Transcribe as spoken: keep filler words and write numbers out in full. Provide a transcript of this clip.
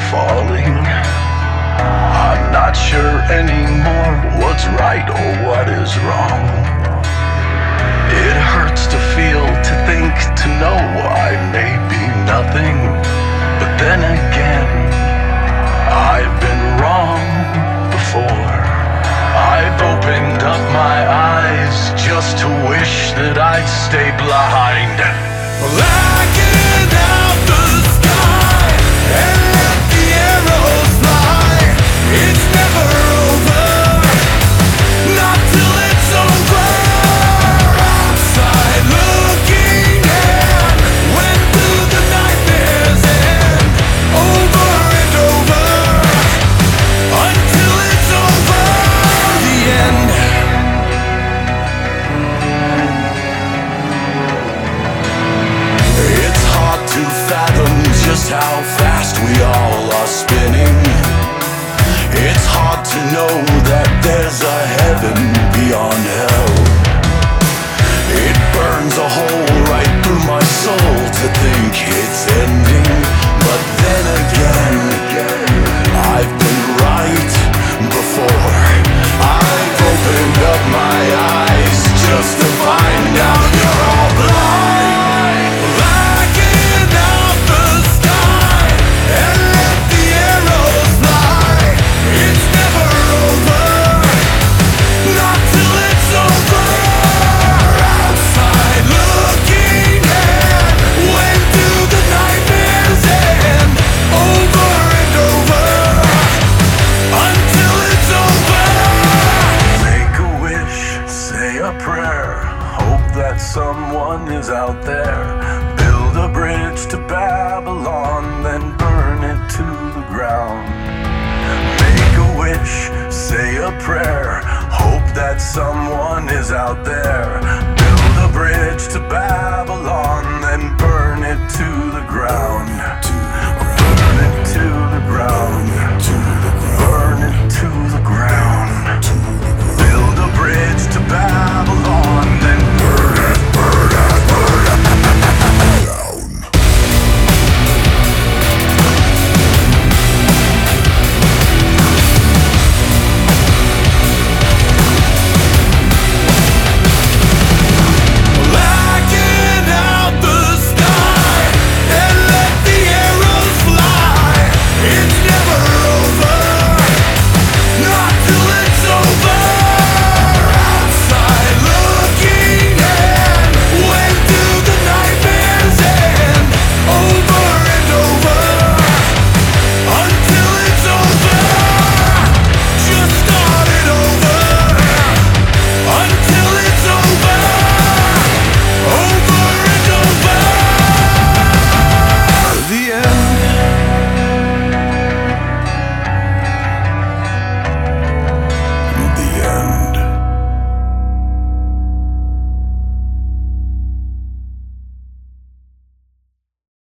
falling. I'm not sure anymore what's right or what is wrong. It hurts to feel, to think, to know I may be nothing. But then again, I've been wrong before. I've opened up my eyes just to wish that I'd stay blind. Blacking out the sky and let the arrows fly. It's never over, not till it's over. Outside looking in, when do the nightmares end? Over and over, until it's over. The end. It's hard to fathom just how fast we all are spinning. It's hard to know that there's a heaven beyond hell. It burns a hole right through my soul to think it's ending. But then again, I've been right before. I've opened up my eyes just to find out you're all blind. Blacking out the sky and let the arrows fly. It's never over, not till it's over. Outside looking in, when do the nightmares end? Over and over, until it's over. Make a wish, say a prayer, hope that someone is out there. Build a bridge to Babylon, then burn it to the ground. Make a wish, say a prayer, hope that someone is out there. Build a bridge to Babylon, then burn it to the ground.